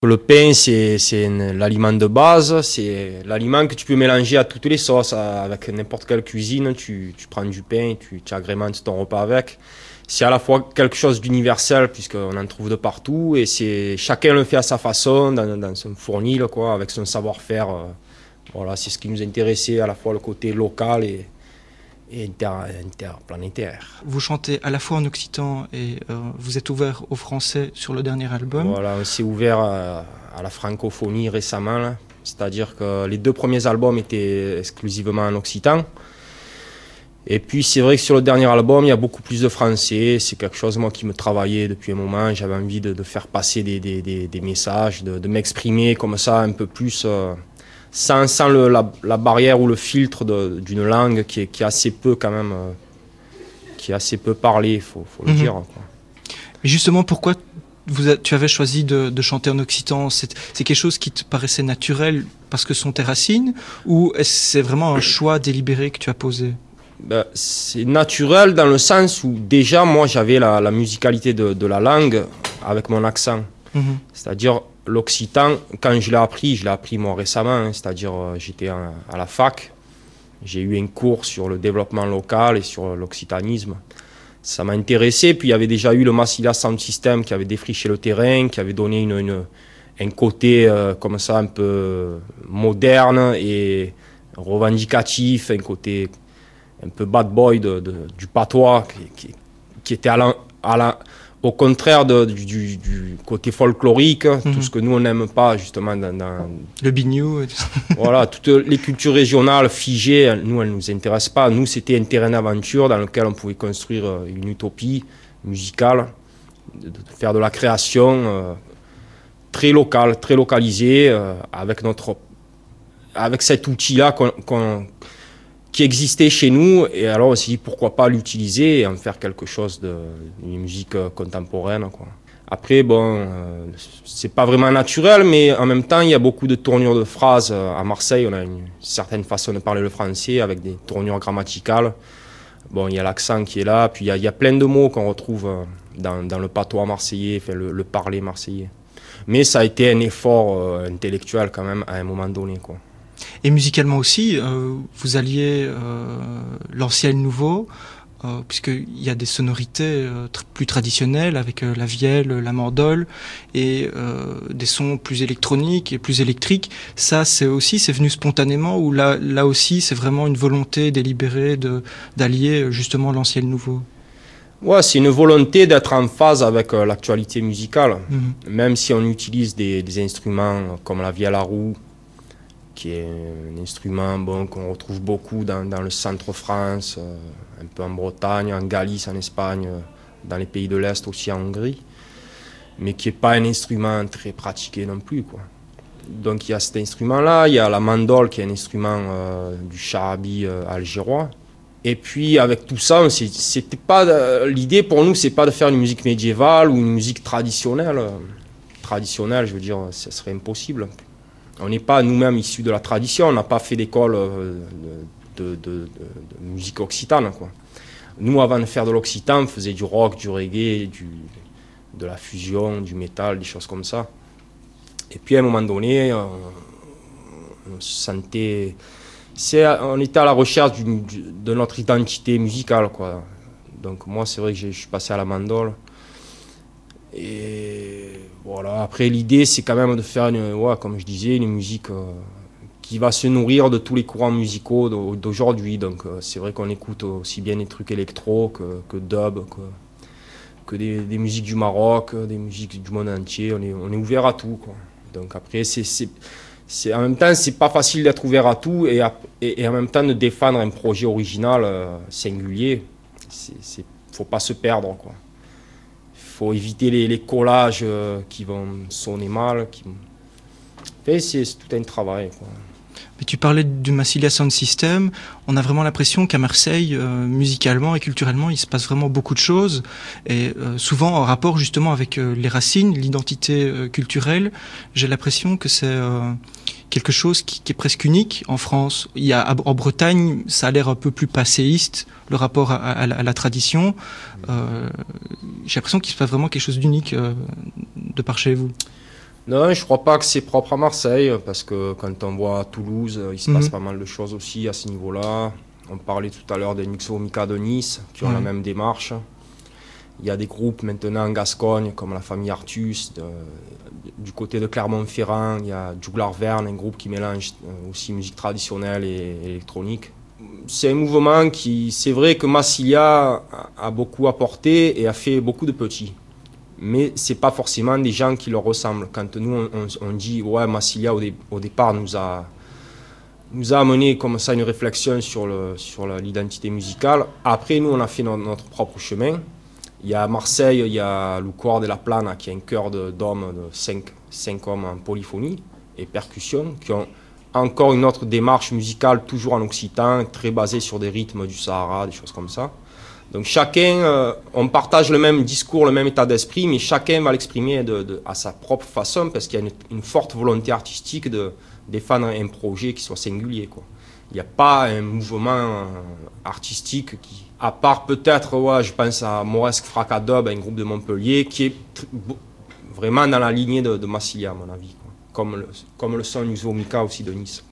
Le pain, c'est l'aliment de base, c'est l'aliment que tu peux mélanger à toutes les sauces, avec n'importe quelle cuisine. Tu prends du pain, tu agrémentes ton repas avec. C'est à la fois quelque chose d'universel, puisqu'on en trouve de partout, et chacun le fait à sa façon, dans son fournil, quoi, avec son savoir-faire. Voilà, c'est ce qui nous intéressait, à la fois le côté local et interplanétaire. Vous chantez à la fois en occitan et vous êtes ouvert au français sur le dernier album. Voilà, on s'est ouvert à la francophonie récemment, là. C'est-à-dire que les 2 premiers albums étaient exclusivement en occitan. Et puis c'est vrai que sur le dernier album, il y a beaucoup plus de français. C'est quelque chose, moi, qui me travaillait depuis un moment. J'avais envie de faire passer des messages, de m'exprimer comme ça un peu plus... sans la barrière ou le filtre d'une langue qui est assez peu quand même, qui est assez peu parlée, faut le dire. Quoi. Mais justement, pourquoi tu avais choisi de chanter en occitan? C'est quelque chose qui te paraissait naturel parce que sont tes racines, ou est-ce que c'est vraiment un choix délibéré que tu as posé? C'est naturel dans le sens où déjà moi j'avais la musicalité de la langue avec mon accent. C'est-à-dire l'occitan, quand je l'ai appris moi récemment, hein, c'est-à-dire j'étais à la fac, j'ai eu un cours sur le développement local et sur l'occitanisme. Ça m'a intéressé, puis il y avait déjà eu le Massilia Sound System qui avait défriché le terrain, qui avait donné un côté comme ça un peu moderne et revendicatif, un côté un peu bad boy du patois qui était au contraire du côté folklorique, tout ce que nous on n'aime pas justement dans le biniou. Voilà, toutes les cultures régionales figées, nous elles nous intéressent pas. Nous c'était un terrain d'aventure dans lequel on pouvait construire une utopie musicale, de faire de la création très locale, très localisée, avec cet outil-là qui existait chez nous, et alors on s'est dit pourquoi pas l'utiliser et en faire quelque chose d'une musique contemporaine, quoi. Après, bon, c'est pas vraiment naturel, mais en même temps, il y a beaucoup de tournures de phrases. À Marseille, on a une certaine façon de parler le français avec des tournures grammaticales. Bon, il y a l'accent qui est là, puis il y a plein de mots qu'on retrouve dans le patois marseillais, enfin le parler marseillais. Mais ça a été un effort intellectuel quand même à un moment donné, quoi. Et musicalement aussi, vous alliez l'ancien et le nouveau, puisqu'il y a des sonorités plus traditionnelles avec la vielle, la mandole, et des sons plus électroniques et plus électriques. Ça, c'est venu spontanément, ou là aussi, c'est vraiment une volonté délibérée d'allier justement l'ancien et le nouveau? Ouais, c'est une volonté d'être en phase avec l'actualité musicale, même si on utilise des instruments comme la vielle à roue, qui est un instrument qu'on retrouve beaucoup dans le centre-France, un peu en Bretagne, en Galice, en Espagne, dans les pays de l'Est aussi, en Hongrie, mais qui n'est pas un instrument très pratiqué non plus, quoi. Donc il y a cet instrument-là, il y a la mandole qui est un instrument du charabi algérois. Et puis avec tout ça, c'était pas l'idée pour nous, c'est pas de faire une musique médiévale ou une musique traditionnelle. Traditionnelle, je veux dire, ce serait impossible. On n'est pas nous-mêmes issus de la tradition, on n'a pas fait d'école de musique occitane, quoi. Nous, avant de faire de l'occitan, on faisait du rock, du reggae, de la fusion, du métal, des choses comme ça. Et puis à un moment donné, on se sentait... on était à la recherche de notre identité musicale, quoi. Donc moi, c'est vrai que je suis passé à la mandole. Et voilà, après l'idée c'est quand même de faire comme je disais, une musique qui va se nourrir de tous les courants musicaux d'aujourd'hui. Donc c'est vrai qu'on écoute aussi bien des trucs électro que dub, que des musiques du Maroc, des musiques du monde entier. On est ouvert à tout, quoi. Donc après en même temps c'est pas facile d'être ouvert à tout et en même temps de défendre un projet original singulier. Faut pas se perdre, quoi. Il faut éviter les collages qui vont sonner mal. C'est tout un travail, quoi. Mais tu parlais du Massilia Sound System. On a vraiment l'impression qu'à Marseille, musicalement et culturellement, il se passe vraiment beaucoup de choses. Et souvent en rapport justement avec les racines, l'identité culturelle. J'ai l'impression que c'est quelque chose qui est presque unique en France. En Bretagne, ça a l'air un peu plus passéiste, le rapport à la tradition. J'ai l'impression qu'il se passe vraiment quelque chose d'unique de par chez vous. Non, je crois pas que c'est propre à Marseille, parce que quand on voit à Toulouse, il se passe pas mal de choses aussi à ce niveau-là. On parlait tout à l'heure des Nuxomica de Nice, qui ont la même démarche. Il y a des groupes maintenant en Gascogne, comme la famille Artus. Du côté de Clermont-Ferrand, il y a Juglar Verne, un groupe qui mélange aussi musique traditionnelle et électronique. C'est un mouvement qui, c'est vrai que Massilia a beaucoup apporté et a fait beaucoup de petits. Mais ce n'est pas forcément des gens qui leur ressemblent. Quand nous, on dit, ouais, Massilia au départ nous a amené comme ça une réflexion sur l'identité musicale. Après, nous, on a fait notre propre chemin. Il y a à Marseille, il y a Lucor de la Plana, qui est un chœur d'hommes, de 5 hommes en polyphonie et percussion, qui ont encore une autre démarche musicale, toujours en occitan, très basée sur des rythmes du Sahara, des choses comme ça. Donc chacun, on partage le même discours, le même état d'esprit, mais chacun va l'exprimer à sa propre façon, parce qu'il y a une forte volonté artistique de défendre un projet qui soit singulier, quoi. Il n'y a pas un mouvement artistique qui, à part peut-être, ouais, je pense à Moresque Fracadub, un groupe de Montpellier, qui est vraiment dans la lignée de Massilia, à mon avis, quoi. Comme le son Nuxomica aussi de Nice.